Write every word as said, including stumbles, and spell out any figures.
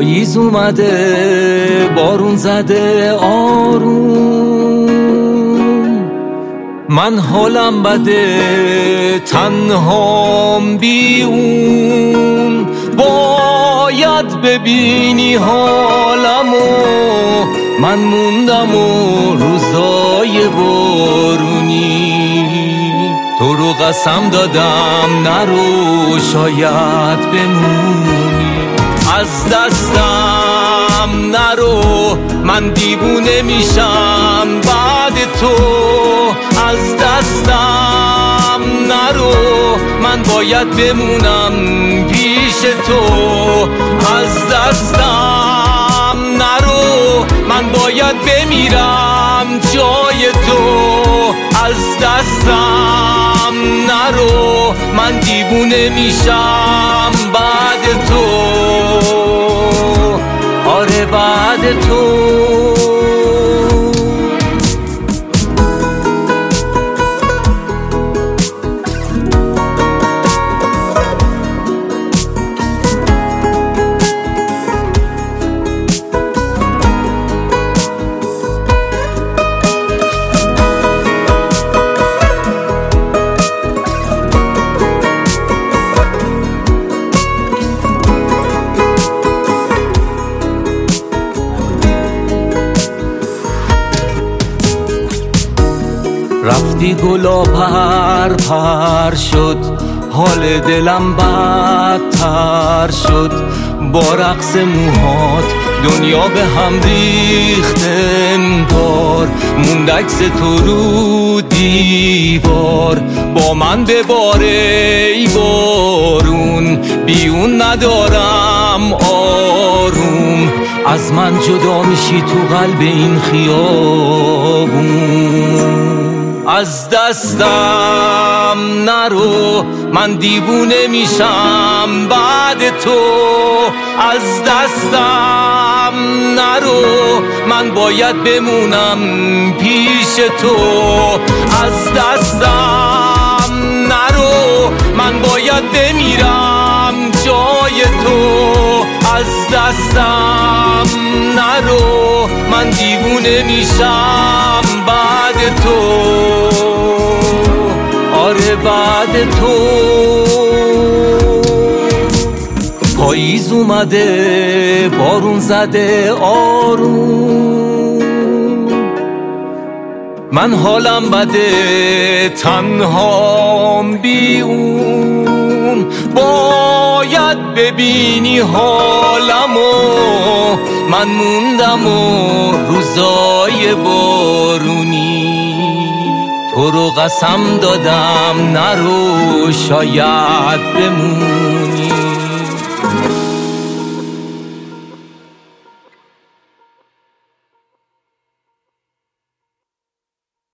پاییز اومده بارون زده آروم، من حالم بده تنهام بی اون. باید ببینی حالمو، من موندم و روزای بارونی. تو رو قسم دادم نرو شاید بمونی. از دستم نرو من دیوونه میشم بعد تو. از دستم نرو من باید بمونم پیش تو. از دستم نرو من باید بمیرم جای تو. از دستم نرو من دیوونه میشم بعد تو. آره بعد تو. رفتی گلا پر پر شد، حال دلم بدتر شد. با رقص موهات دنیا به هم ریخت انگار. موند عکس تو رو دیوار، با من بباره ای بارون. بیون ندارم آروم، از من جدا میشی تو قلب این خیابون. از دستم نرو من دیوونه میشم بعد تو. از دستم نرو من باید بمونم پیش تو. از دستم نرو من باید بمیرم جای تو. از دستم نرو من دیوونه میشم بعد تو. آره بعد تو. پاییز اومده بارون زده آروم، من حالم بده تنهام بی اون. باید ببینی حالمو، من موندم و روزای بارونی. تو رو قسم دادم نرو شاید بمون.